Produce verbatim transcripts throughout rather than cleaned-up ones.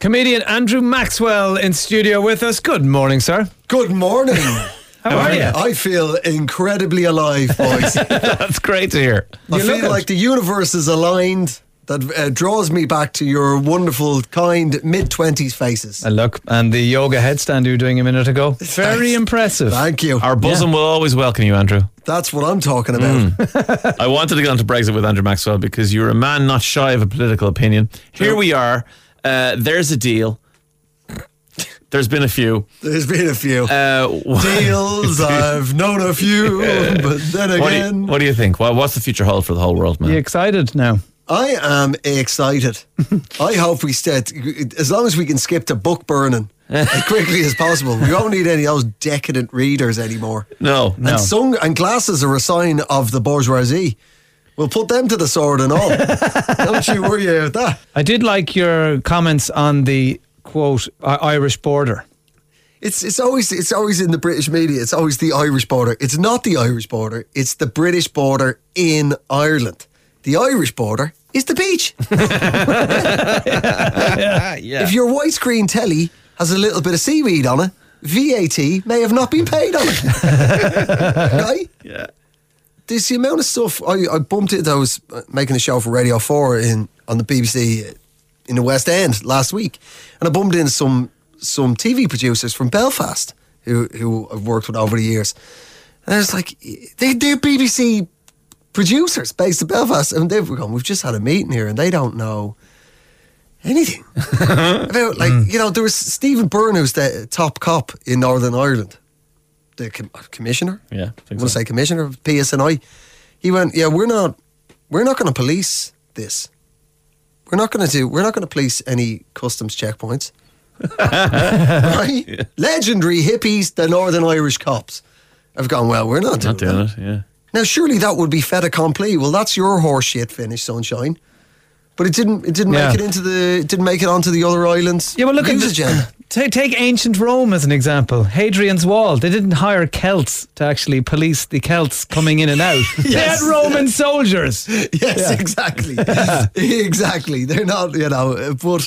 Comedian Andrew Maxwell in studio with us. Good morning, sir. Good morning. How are you? I feel incredibly alive, boys. That's great to hear. I You feel look like it. the universe is aligned. That uh, draws me back to your wonderful, kind mid-twenties faces. And look, and the yoga headstand you were doing a minute ago. Very Thanks. impressive. Thank you. Our bosom will always welcome you, Andrew. That's what I'm talking about. I wanted to get onto Brexit with Andrew Maxwell because you're a man not shy of a political opinion. Here True. we are. Uh, there's a deal. There's been a few. There's been a few Uh, deals. I've known a few, but then what, do again, you, what do you think? Well, what's the future hold for the whole world, man? You excited now? I am excited. I hope we stay, as long as we can skip to book burning as quickly as possible. We don't need any of those decadent readers anymore. No. No. And sun and glasses are a sign of the bourgeoisie. We'll put them to the sword and all. Don't you worry about that. I did like your comments on the, quote, I- Irish border. It's it's always it's always in the British media. It's always the Irish border. It's not the Irish border. It's the British border in Ireland. The Irish border is the beach. yeah. If your widescreen telly has a little bit of seaweed on it, V A T may have not been paid on it. Right? Yeah. There's the amount of stuff I, I bumped into. I was making a show for Radio four in on the B B C in the West End last week, and I bumped into some some T V producers from Belfast who who I've worked with over the years. And I was like, they, they're B B C producers based in Belfast, and they've gone, we've just had a meeting here, and they don't know anything about, like, you know, there was Stephen Byrne, who's the top cop in Northern Ireland, the com- commissioner. Yeah, I I think want to so. say commissioner of P S N I. He went, yeah, we're not, we're not going to police this. We're not going to do, we're not going to police any customs checkpoints. Right? Yeah. Legendary hippies, the Northern Irish cops, have gone, well, we're not doing, Not doing that. it, yeah. Now, surely that would be fait accompli. Well, that's your horse shit finish, sunshine. But it didn't. It didn't Yeah. make it into the. It didn't make it onto the other islands. Yeah, well, look at news the- agenda. Take, take ancient Rome as an example. Hadrian's Wall. They didn't hire Celts to actually police the Celts coming in and out. They had Yes. Roman soldiers. Yes, exactly, exactly. They're not, you know. But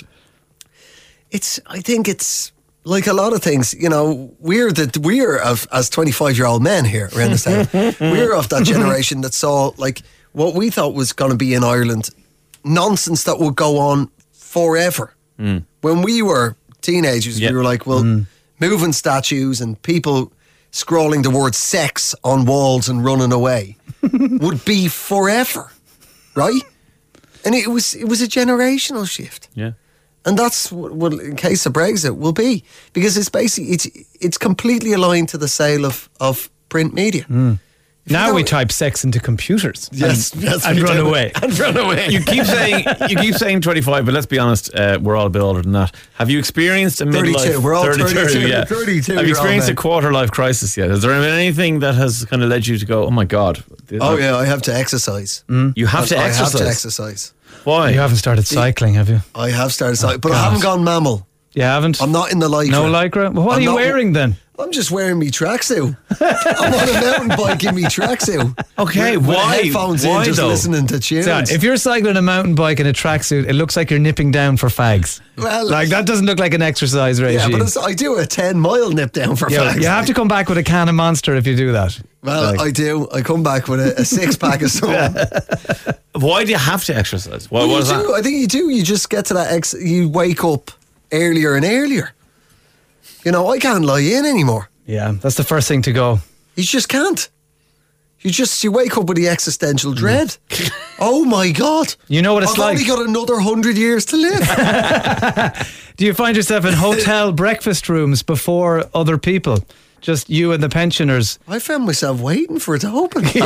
it's. I think it's like a lot of things. You know, we're the we're of as twenty-five year old men here around the town. We're of that generation that saw like what we thought was going to be in Ireland nonsense that would go on forever. When we were teenagers, Yeah. we were like, well, moving statues and people scrolling the word sex on walls and running away would be forever, right? And it was it was a generational shift. Yeah. And that's what, what in case of Brexit will be, because it's basically it's it's completely aligned to the sale of, of print media. If you Now we don't- type sex into computers. Yes, and, yes, and we run do. away. and run away. You keep saying you keep saying twenty-five, but let's be honest, uh, we're all a bit older than that. Have you experienced a midlife? thirty-two. We're all thirty-two, yeah. thirty-two Have you year old experienced a men. quarter life crisis yet? Has there been anything that has kind of led you to go, oh my god? this- Oh yeah, I have to exercise. You have to I exercise. have to exercise. Why? You haven't started cycling, have you? I have started, cycling, but I God. haven't gone mammal. You haven't? I'm not in the lycra. No lycra? Well, what I'm are you not- wearing then? I'm just wearing me tracksuit. I'm on a mountain bike in me tracksuit. Okay, with, with why? headphones Why in, just though? listening to tunes. So, if you're cycling a mountain bike in a tracksuit, it looks like you're nipping down for fags. Well, Like, that doesn't look like an exercise yeah, regime. but it's, I do a ten mile nip down for Yeah, fags. you have to come back with a can of Monster if you do that. Well, Like- I do. I come back with a, a six pack of something. Why do you have to exercise? Why Well, what you is do. that? I think you do. You just get to that. Ex- you wake up earlier and earlier. You know, I can't lie in anymore. Yeah, that's the first thing to go. You just can't. You just you wake up with the existential Mm. dread. Oh my God! You know what it's I've like. only got another hundred years to live. Do you find yourself in hotel breakfast rooms before other people? Just you and the pensioners. I found myself waiting for it to open. and,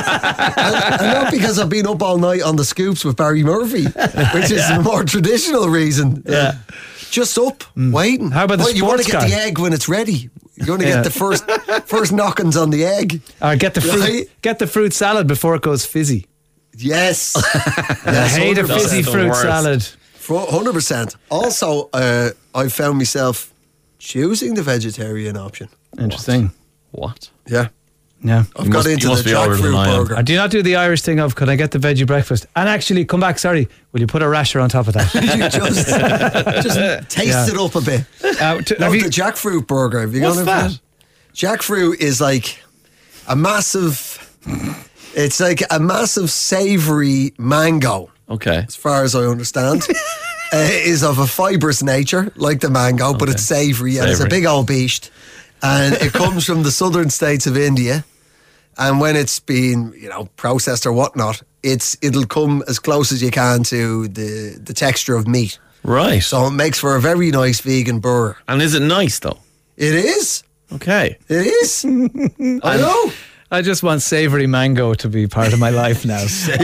and not because I've been up all night on the scoops with Barry Murphy, which is a more traditional reason. Yeah. Just up, waiting. How about the Well, you want to sports get guy? the egg when it's ready. You want to Yeah. get the first first knockings on the egg. Or get the fruit, Right. get the fruit salad before it goes fizzy. Yes. I yes hate a one hundred percent. fizzy the fruit worst. salad. one hundred percent. Also, uh, I found myself choosing the vegetarian option. Interesting. What? Yeah. Yeah. I've You got must- into you must the be older than jackfruit I am. burger. I do not do the Irish thing of, could I get the veggie breakfast? And actually, come back, sorry, will you put a rasher on top of that? You just, just taste Yeah. it up a bit. Uh, to- No, have you- the jackfruit burger. Have you What's gone in for that? that? Jackfruit is like a massive. It's like a massive savoury mango, Okay. as far as I understand. uh, it is of a fibrous nature, like the mango, but it's savoury and it's a Savoury. big old beast. And it comes from the southern states of India. And when it's been, you know, processed or whatnot, it's it'll come as close as you can to the the texture of meat. Right. So it makes for a very nice vegan burger. And is it nice though? It is. Okay. It is. I know. I just want savoury mango to be part of my life now.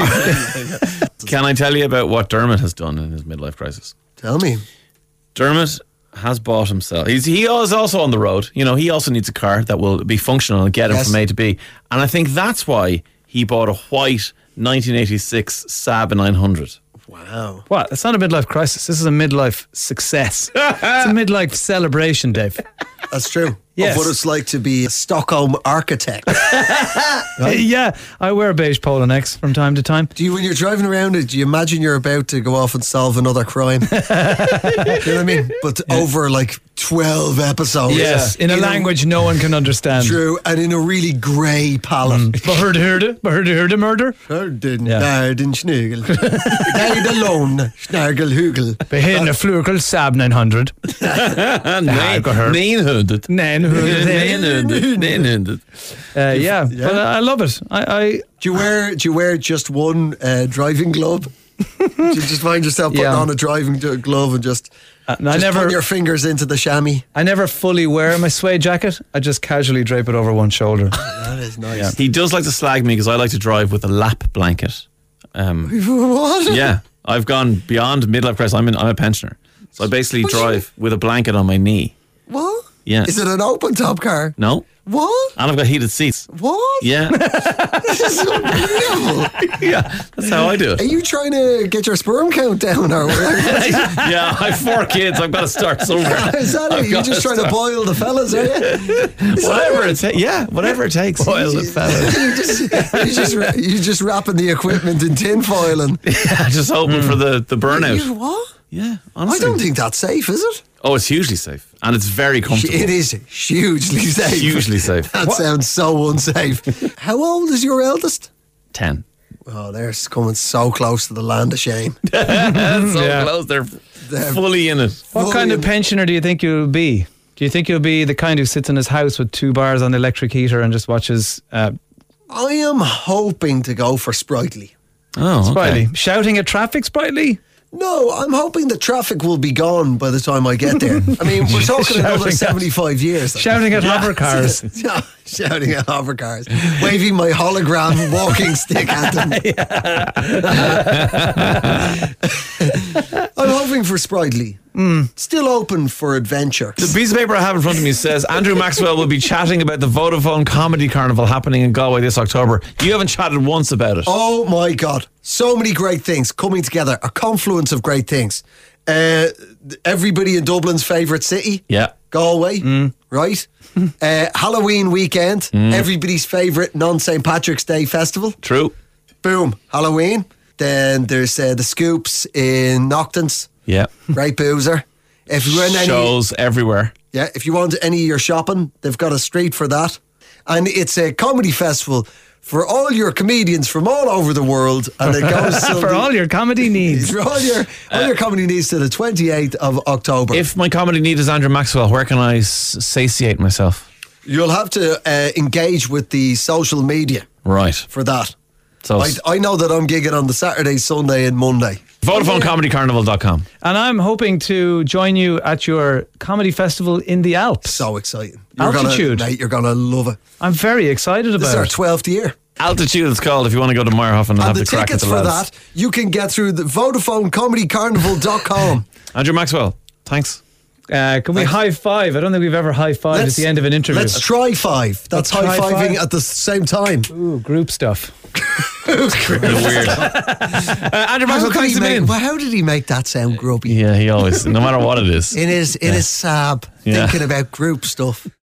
Can I tell you about what Dermot has done in his midlife crisis? Tell me. Dermot has bought himself. He's he is also on the road. You know, he also needs a car that will be functional and get him Yes. from A to B. And I think that's why he bought a white nineteen eighty-six Saab nine hundred. Wow. What? It's not a midlife crisis. This is a midlife success. It's a midlife celebration, Dave. That's true. Yes. Of what it's like to be a Stockholm architect. Yeah, I wear beige polo necks from time to time. Do you, when you're driving around it, do you imagine you're about to go off and solve another crime? You know what I mean? But over like twelve episodes. Yes, in a language no one can understand. True, and in a really grey palette. Beherde, herde, beherde, herde, murder. Hörden, Ja. Närden, Schnögel. Guide alone, Snargel, Hugel. Behinde, flurkel, Saab nine hundred. nine hundred. nine hundred. nine hundred. Uh, yeah, but I I love it. I, I Do you wear, do you wear just one uh, driving glove? Do you just find yourself putting Yeah. on a driving d- glove and just, Uh, I just never- put your fingers into the chamois? I never fully wear my suede jacket. I just casually drape it over one shoulder. That is nice. He does like to slag me because I like to drive with a lap blanket. Um, What? yeah, I've gone beyond midlife crisis. I'm, in, I'm a pensioner. So I basically What you- drive with a blanket on my knee. What? Yeah. Is it an open top car? No? What? And I've got heated seats. What? Yeah. This is unbelievable. Yeah, that's how I do Are it. you trying to get your sperm count down or whatever? Yeah, I have four kids. I've got to start somewhere. Is that I've it? You're got just to trying to start- boil the fellas, are you? Is Whatever that it takes. Yeah, whatever it takes. Boil the fella. you just, you just, ra- you just wrapping the equipment in tin foil and Yeah, just hoping for the, the burnout. You what? Yeah, I honestly. don't think that's safe, is it? Oh, it's hugely safe. And it's very comfortable. It is hugely safe. Hugely safe. That sounds so unsafe. How old is your eldest? ten. Oh, they're coming so close to the land of shame. so Yeah. close. They're, They're- fully in it. What kind of Fully- pensioner do you think you'll be? Do you think you'll be the kind who sits in his house with two bars on the electric heater and just watches uh, I am hoping to go for sprightly. Oh, okay. Sprightly? Shouting at traffic, Sprightly? No, I'm hoping the traffic will be gone by the time I get there. I mean, we're talking another Shouting at- seventy-five years. Shouting at hover cars. Yeah, shouting at hover cars, waving my hologram walking stick at them. I'm hoping for sprightly. Still open for adventure. The piece of paper I have in front of me says Andrew Maxwell will be chatting about the Vodafone Comedy Carnival happening in Galway this October. You haven't chatted once about it. Oh my God. So many great things coming together. A confluence of great things. Uh, everybody in Dublin's favourite city. Yeah. Galway, right? Uh, Halloween weekend. Everybody's favourite non-Saint Patrick's Day festival. True. Boom. Halloween. Then there's uh, the Scoops in Noctons. Yeah. Great boozer. If you want any, Shows everywhere. yeah, if you want any of your shopping, they've got a street for that. And it's a comedy festival for all your comedians from all over the world. And it goes till For the- all your comedy needs. for all your all your comedy needs to the twenty-eighth of October. If my comedy need is Andrew Maxwell, where can I s- satiate myself? You'll have to uh, engage with the social media Right. for that. So I, I know that I'm gigging on the Saturday, Sunday, and Monday. Vodafone Comedy Carnival dot com. And I'm hoping to join you at your comedy festival in the Alps. So exciting! Altitude. gonna, mate. You're gonna love it. I'm very excited This is about our it. twelfth year. Altitude it's called if you want to go to Meyerhofen and, And have the the crack at tickets the for lads. that, you can get through the Vodafone Comedy Carnival dot com. Andrew Maxwell, thanks. Uh, can we high five? I don't think we've ever high fived at the end of an interview. Let's try five. That's Let's high try fiving five. at the same time. Ooh, group stuff. Weird. uh, Andrew How, Maxwell, could thanks he a make, million. well, how did he make that sound grubby? Yeah, he always, no matter what it is. In his in his sab, Yeah. thinking about group stuff.